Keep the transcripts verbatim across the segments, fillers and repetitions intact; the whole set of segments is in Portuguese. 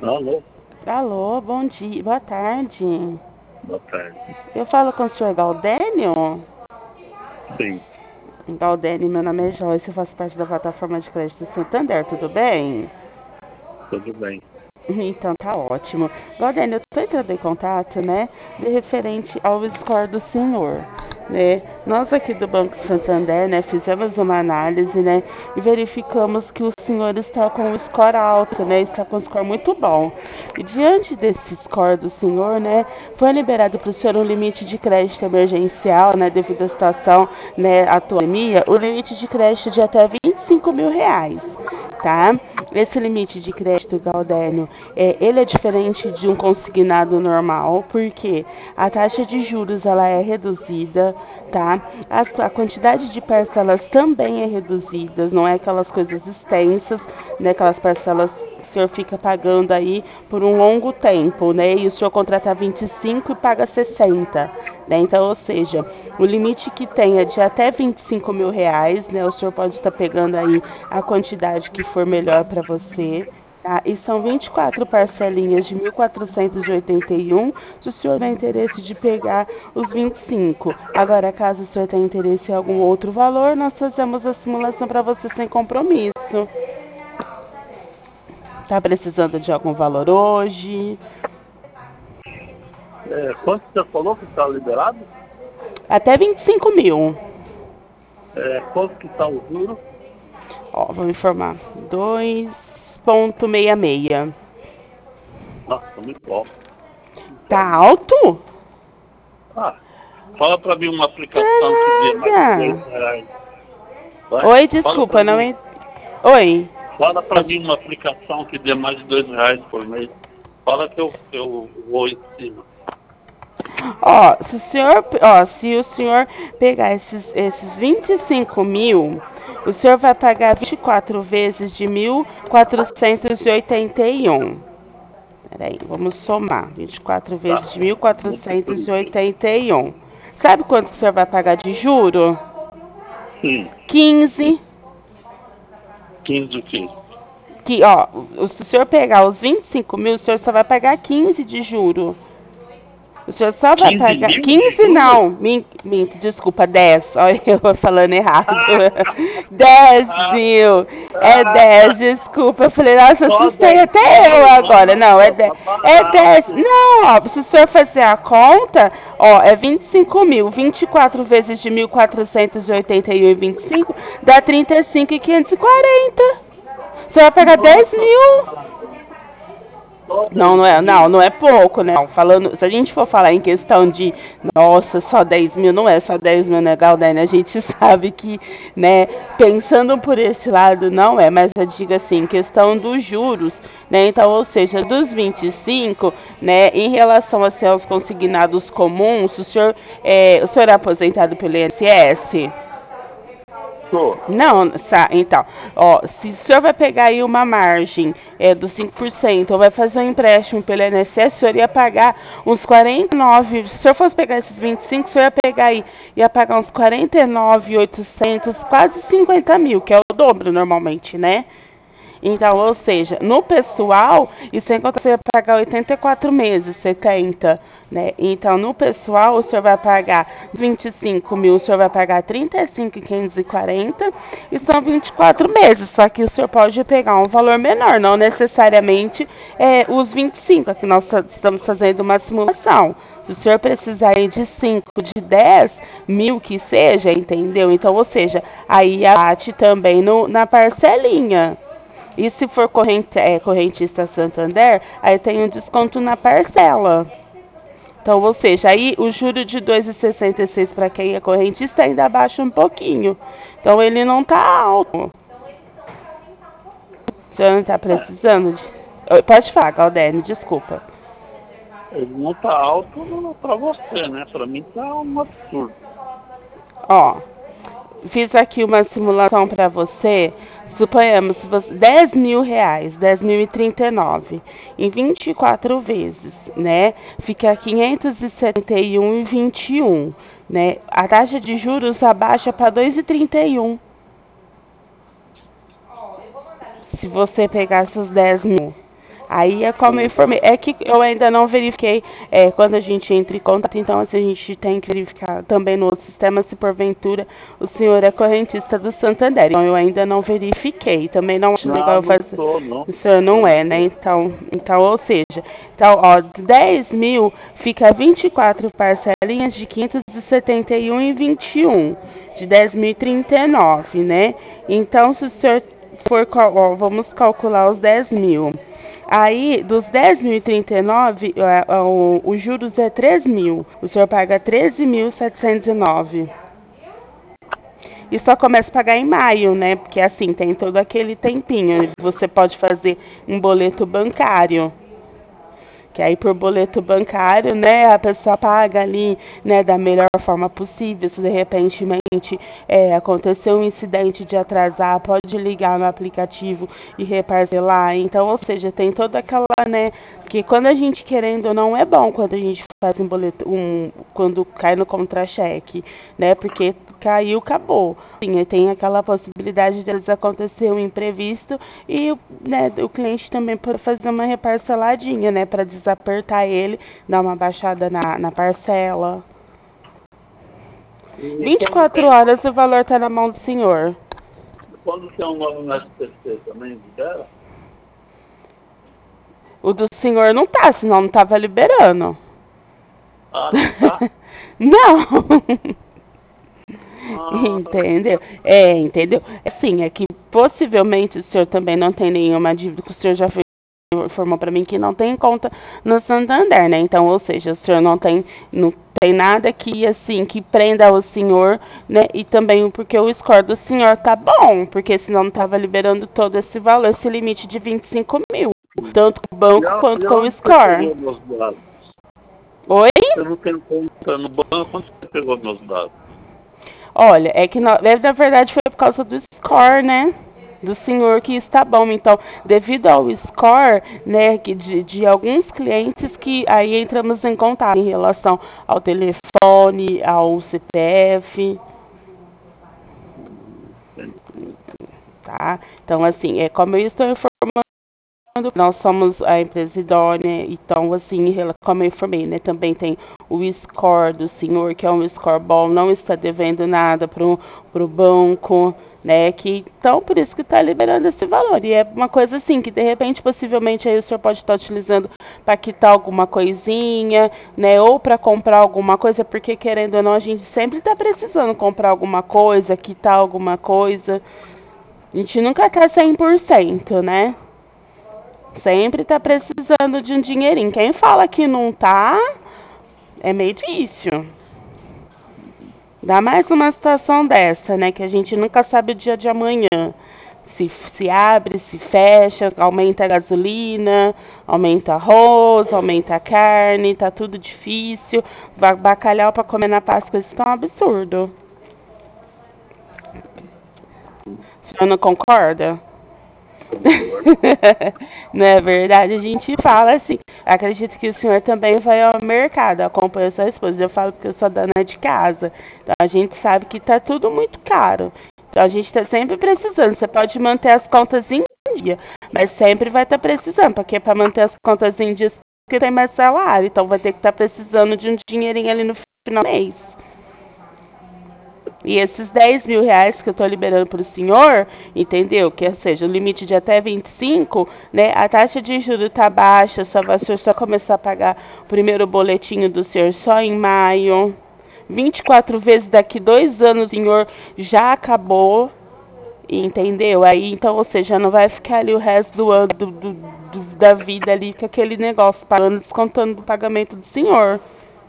Alô, Alô, bom dia, boa tarde. boa tarde. Eu falo com o senhor Galdênio? Sim, Galdênio, meu nome é Joyce, eu faço parte da plataforma de crédito Santander, tudo bem? tudo bem. Então tá ótimo. Galdênio, eu estou entrando em contato, né, de referente ao score do senhor, né? Nós aqui do Banco Santander, né, fizemos uma análise, né, e verificamos que o senhor está com um score alto, né, está com um score muito bom. E diante desse score do senhor, né, foi liberado para o senhor um limite de crédito emergencial, né, devido à situação, né, atual, o limite de crédito de até vinte e cinco mil reais. Tá? Esse limite de crédito, Galdênio, é, ele é diferente de um consignado normal, porque a taxa de juros ela é reduzida, tá? A, a quantidade de parcelas também é reduzida, não é aquelas coisas extensas, né? Aquelas parcelas que o senhor fica pagando aí por um longo tempo, né? E o senhor contrata vinte e cinco e paga sessenta, né? Então, ou seja, o limite que tem é de até vinte e cinco mil reais, né? O senhor pode estar pegando aí a quantidade que for melhor para você. Tá? E são vinte e quatro parcelinhas de mil quatrocentos e oitenta e um, se o senhor tem interesse de pegar os vinte e cinco. Agora, caso o senhor tenha interesse em algum outro valor, nós fazemos a simulação para você sem compromisso. Tá precisando de algum valor hoje? É, quanto você falou que está liberado? Até vinte e cinco mil. É, quanto que está o juro? Ó, vou informar. dois vírgula sessenta e seis. Nossa, muito alto. Não Tá quero não. alto? Ah, fala para mim uma aplicação que dê mais dois Nada. reais. Vai? Oi, Fala para desculpa, não mim. en... Oi. Fala para Pode. mim uma aplicação que dê mais de dois reais por mês. Fala que eu, eu vou em cima. Ó, se o senhor, ó, se o senhor pegar esses, esses vinte e cinco mil, o senhor vai pagar vinte e quatro vezes de mil quatrocentos e oitenta e um. Peraí, vamos somar. vinte e quatro vezes Tá? de mil quatrocentos e Multiplique. oitenta e um. Sabe quanto o senhor vai pagar de juro? Sim, quinze. quinze o quê? Que, ó, o- se o senhor pegar os vinte e cinco mil, o senhor só vai pagar quinze de juro. O senhor só vai quinze pagar. mil de quinze juros? não, min- minto, desculpa, dez. Olha, eu falando errado. Ah, dez ah, mil. É ah, dez, desculpa. Eu falei, nossa, só assustei dez até eu mil? agora. Não, é Nossa, dez. tá É dez. barato. Não, ó, se o senhor fazer a conta, ó, é vinte e cinco mil. vinte e quatro vezes de mil quatrocentos e oitenta e um e vinte e cinco dá trinta e cinco mil quinhentos e quarenta. O senhor vai pagar dez Nossa, mil. só Não, dez não é, não, mil. não é pouco, né? Não, falando, se a gente for falar em questão de, nossa, só dez mil, não é só dez mil, né, Galdênio? A gente sabe que, né, pensando por esse lado, não é, mas eu digo assim, questão dos juros, né? Então, ou seja, dos vinte e cinco, né, em relação assim, aos consignados comuns, o senhor, é, o senhor é aposentado pelo I N S S? Tô. Não, sa- então, ó, se o senhor vai pegar aí uma margem é, dos cinco por cento, ou vai fazer um empréstimo pelo I N S S, o senhor ia pagar uns quarenta e nove, se o senhor fosse pegar esses vinte e cinco, o senhor ia pegar aí, ia pagar uns quarenta e nove mil e oitocentos, quase cinquenta mil, que é o dobro normalmente, né? Então, ou seja, no pessoal, e sem contar você vai pagar oitenta e quatro meses, setenta, né? Então, no pessoal, o senhor vai pagar vinte e cinco mil, o senhor vai pagar trinta e cinco mil quinhentos e quarenta e são vinte e quatro meses. Só que o senhor pode pegar um valor menor, não necessariamente é, os vinte e cinco. Aqui nós estamos fazendo uma simulação. Se o senhor precisar aí de cinco, de dez mil que seja, entendeu? Então, ou seja, aí abate também no, na parcelinha. E se for corrente, é, correntista Santander, aí tem um desconto na parcela. Então, ou seja, aí o juro de dois vírgula sessenta e seis para quem é correntista ainda baixa um pouquinho. Então, ele não está alto. O senhor não está É, precisando de... Oi, pode falar, Galdênio, desculpa. ele não tá alto pra você, né? Pra mim tá um absurdo. Ó, fiz aqui uma simulação para você. Suponhamos, se você, dez mil reais, dez mil e trinta e nove, em vinte e quatro vezes, né? Fica quinhentos e setenta e um e vinte e um, né? A taxa de juros abaixa para dois vírgula trinta e um, se você pegar esses dez mil. Aí é como eu informei. É que eu ainda não verifiquei é, quando a gente entra em contato, então assim, a gente tem que verificar também no outro sistema se porventura o senhor é correntista do Santander. Então eu ainda não verifiquei. Também não acho legal Não, eu não fazer. sou, não. O senhor Eu não não é, né? sou. Então, então ou seja, então, ó, de dez mil fica vinte e quatro parcelinhas de quinhentos e setenta e um e vinte e um, de dez mil e trinta e nove, né? Então, se o senhor for, cal- ó, vamos calcular os dez mil. Aí, dos dez mil e trinta e nove, é, é, o, os juros é três mil. O senhor paga treze mil setecentos e nove. E só começa a pagar em maio, né? Porque assim, tem todo aquele tempinho. Você pode fazer um boleto bancário. Que aí por boleto bancário, né, a pessoa paga ali, né, da melhor forma possível. Se de repente é, aconteceu um incidente de atrasar, pode ligar no aplicativo e reparcelar. Então, ou seja, tem toda aquela, né, porque quando a gente querendo não é bom quando a gente faz um boleto, um, quando cai no contra-cheque, né, porque caiu, acabou. Sim, tem aquela possibilidade de eles acontecer um imprevisto e né, o cliente também pode fazer uma reparceladinha, né, para desapertar ele, dar uma baixada na, na parcela. E vinte e quando quatro tem, horas o valor está na mão do senhor. quando tem um nome no S P C também, libera? O do senhor não tá, senão não tava liberando. Ah, não tá? Não! Ah, Entendeu? É, entendeu? Assim, é que possivelmente o senhor também não tem nenhuma dívida, que o senhor já informou para mim que não tem conta no Santander, né? Então, ou seja, o senhor não tem, não tem nada que, assim, que prenda o senhor, né? E também porque o score do senhor tá bom, porque senão não tava liberando todo esse valor, esse limite de vinte e cinco mil, tanto com o e, banco a- quanto e com o onde você score. pegou meus dados? Oi? Eu não tenho conta no banco, onde você pegou meus dados? Olha, é que na, na verdade foi por causa do score, né? Do senhor que está bom. Então, devido ao score, né, que de, de alguns clientes que aí entramos em contato em relação ao telefone, ao C P F, tá? Então, assim, é como eu estou informando, nós somos a empresa idônea, então, assim, como eu informei, né, também tem o score do senhor, que é um score bom, não está devendo nada para o banco, né, que, então, por isso que está liberando esse valor. E é uma coisa assim, que de repente, possivelmente, aí o senhor pode estar utilizando para quitar alguma coisinha, né, ou para comprar alguma coisa, porque, querendo ou não, a gente sempre está precisando comprar alguma coisa, quitar alguma coisa. A gente nunca está cem por cento, né? Sempre tá precisando de um dinheirinho. Quem fala que não tá, é meio difícil. Dá mais uma situação dessa, né? Que a gente nunca sabe o dia de amanhã. Se, se abre, se fecha, aumenta a gasolina, aumenta arroz, aumenta a carne, tá tudo difícil. Ba- Bacalhau para comer na Páscoa, isso tá um absurdo. O senhor não concorda? Concordo. Não é verdade? A gente fala assim. Acredito que o senhor também vai ao mercado, acompanha sua esposa. Eu falo porque eu sou dona de casa. Então a gente sabe que tá tudo muito caro. Então a gente tá sempre precisando. Você pode manter as contas em dia, mas sempre vai estar precisando, porque para manter as contas em dia você tem mais salário. Então vai ter que estar precisando de um dinheirinho ali no final do mês. E esses dez mil reais que eu estou liberando para o senhor, entendeu? Que ou seja, o limite de até vinte e cinco, né? A taxa de juros está baixa, só vai o senhor só começar a pagar o primeiro boletinho do senhor só em maio. vinte e quatro vezes daqui dois anos, o senhor já acabou, entendeu? Aí, então, ou seja, não vai ficar ali o resto do ano do, do, do- da vida ali com aquele negócio, pagando, descontando do pagamento do senhor.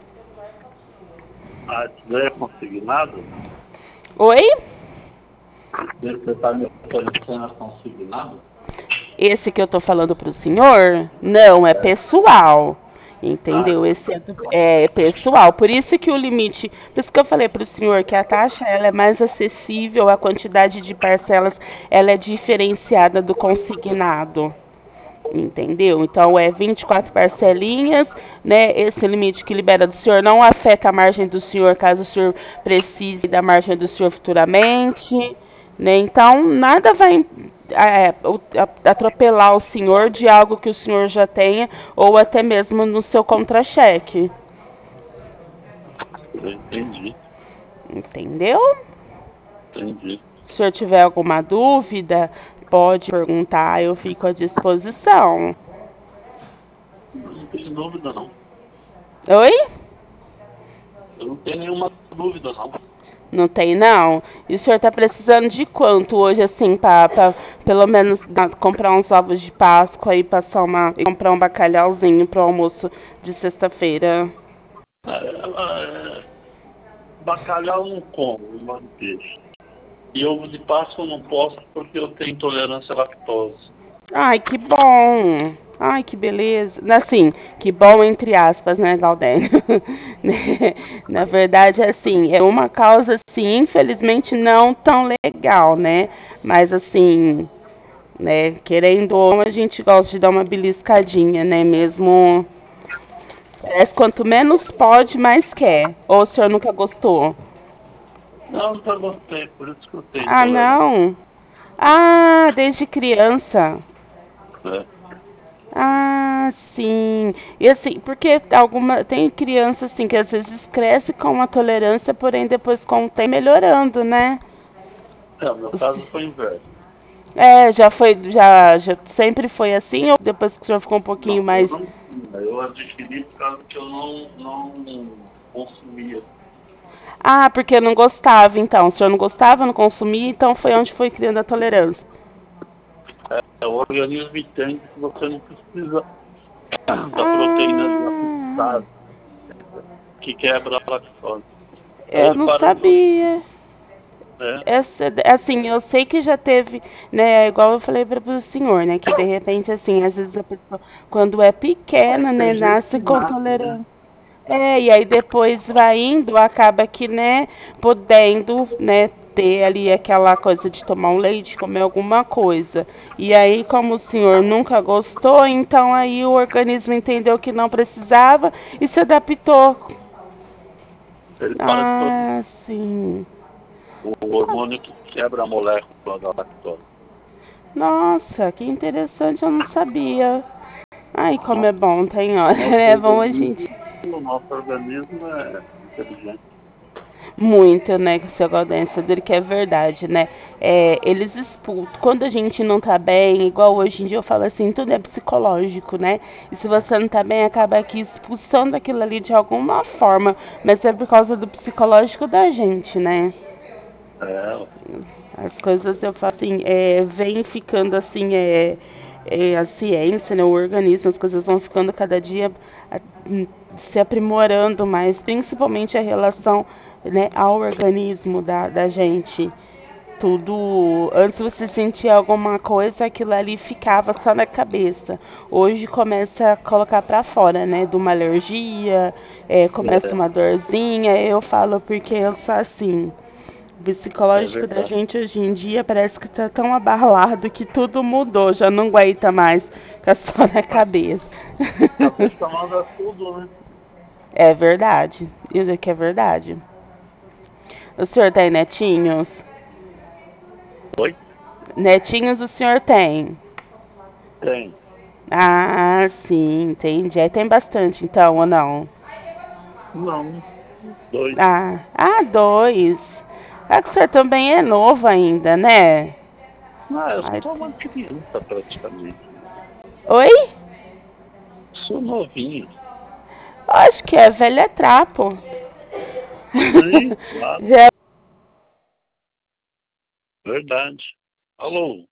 Ah, isso daí é consignado? Oi? Você está me oferecendo a consignado? Esse que eu tô falando pro senhor, não, é É. pessoal. Ah, Entendeu? Esse é, do- é pessoal. Por isso que o limite, por isso que eu falei pro senhor que a taxa ela é mais acessível, a quantidade de parcelas ela é diferenciada do consignado. Entendeu? Então é vinte e quatro parcelinhas, né? Esse limite que libera do senhor não afeta a margem do senhor caso o senhor precise da margem do senhor futuramente, né? Então nada vai é, o- a- atropelar o senhor de algo que o senhor já tenha, ou até mesmo no seu contra-cheque. Eu entendi, Entendeu? entendi. Se o senhor tiver alguma dúvida, pode perguntar, eu fico à disposição. Não tenho dúvida, não. Oi? Eu não tenho nenhuma dúvida, não. Não tem, não? E o senhor tá precisando de quanto hoje, assim, pra, pra pelo menos dar- comprar uns ovos de Páscoa e passar uma, e comprar um bacalhauzinho pro almoço de sexta-feira? É, é, bacalhau eu não como, mas peixe. E ovo de Páscoa eu não posso porque eu tenho intolerância à lactose. Ai, que bom! Ai, que beleza. Assim, que bom entre aspas, né, Galdênio? Né? Na verdade, assim, é uma causa, assim, infelizmente não tão legal, né? Mas, assim, né, querendo ou não, a gente gosta de dar uma beliscadinha, né? Mesmo. Parece quanto menos pode, mais quer. Ou o senhor nunca gostou? Não, nunca gostei, por isso que eu tenho Ah, intolerância. não? Ah, desde criança. Né? Ah, sim. E assim, porque alguma tem criança assim que às vezes cresce com uma tolerância, porém depois com o tempo melhorando, né? É, o meu caso foi inverso. É, já foi, já, já sempre foi assim, ou depois que o senhor ficou um pouquinho Não, eu mais. não tinha. Eu adquiri por causa que eu não, não consumia. Ah, porque não gostava, então. O senhor não gostava, não consumia, então foi onde foi criando a tolerância. É, o organismo entende que você não precisa da proteína Ah, lactose, que quebra a lactose. Aí eu ele não para de consumir, sabia. né? Essa, assim, eu sei que já teve, né, igual eu falei para o senhor, né, que de repente, assim, às vezes a pessoa, quando é pequena, Mas né, tem gente que nasce com nasce, né? tolerância. É, e aí depois vai indo, acaba que, né, podendo, né, ter ali aquela coisa de tomar um leite, comer alguma coisa. E aí, como o senhor nunca gostou, então aí o organismo entendeu que não precisava e se adaptou. Ele para de produzir Ah, sim. o hormônio que quebra a molécula da lactose. Nossa, que interessante, eu não sabia. Ai, como é Nosso, bom, tem hora, nosso é bom a gente. organismo, o nosso organismo é inteligente. Muito, né, com o seu Gaudêncio, dele que é verdade, né? É, eles expulsam. Quando a gente não tá bem, igual hoje em dia eu falo assim, tudo é psicológico, né? E se você não tá bem, acaba aqui expulsando aquilo ali de alguma forma. Mas é por causa do psicológico da gente, né? É, As coisas eu falo assim, é, vem ficando assim, é, é, a ciência, né, o organismo, as coisas vão ficando cada dia a- hum, se aprimorando mais, principalmente a relação, né, ao organismo da, da gente. Tudo, antes você sentia alguma coisa, aquilo ali ficava só na cabeça. Hoje começa a colocar pra fora, né, de uma alergia, é, começa é, uma dorzinha, eu falo porque eu sou assim. O é psicológico da verdade. gente hoje em dia parece que tá tão abalado que tudo mudou, já não aguenta mais, fica só na cabeça. Cabeça manda tudo, né? É verdade, isso que é verdade. O senhor tem netinhos? Oi? Netinhos o senhor tem? Tem. Ah, sim, entendi. Aí tem bastante então, ou não? Não, dois. Ah, ah, dois. É que o senhor também é novo ainda, né? Ah, eu Ai, sou t- uma criança praticamente. oi? Sou novinho. Acho que é velho é trapo. Sim, claro, Já. verdade. Alô?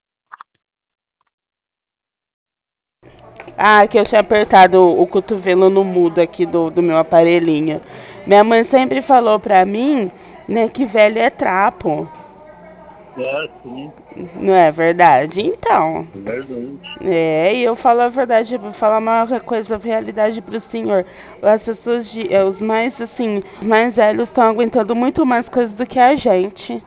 Ah, que eu tinha apertado o, o cotovelo no mudo aqui do, do meu aparelhinho. Minha mãe sempre falou pra mim, né, que velho é trapo. É, sim, Não é verdade? Então, é verdade. é, e eu falo a verdade, vou falar uma coisa, realidade pro senhor. As pessoas, de, eh, os mais, assim, os mais velhos estão aguentando muito mais coisas do que a gente.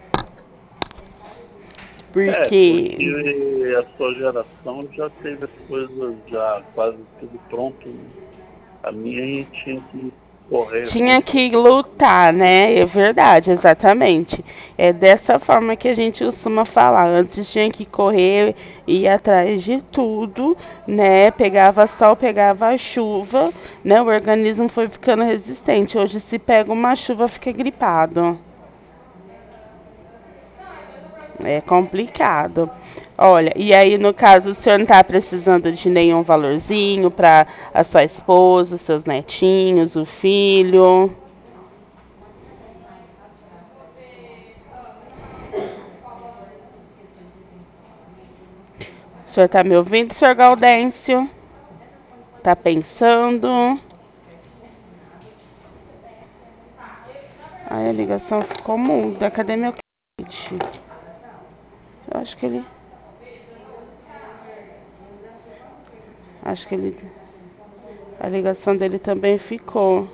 É, Porque porque a sua geração já teve as coisas já quase tudo pronto, né? A minha a gente tinha que correr. Tinha que lutar, né? É verdade, exatamente. É dessa forma que a gente costuma falar. Antes tinha que correr, ir atrás de tudo, né? Pegava sol, pegava chuva, né? O organismo foi ficando resistente. Hoje, se pega uma chuva, fica gripado. É complicado. Olha, e aí no caso o senhor não está precisando de nenhum valorzinho para a sua esposa, os seus netinhos, o filho? O senhor está me ouvindo, senhor Gaudêncio? Tá pensando? Ai, a ligação ficou muda. Cadê meu cliente? Eu acho que ele. Acho que ele. A ligação dele também ficou.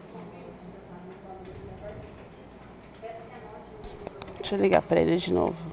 Deixa eu ligar para ele de novo.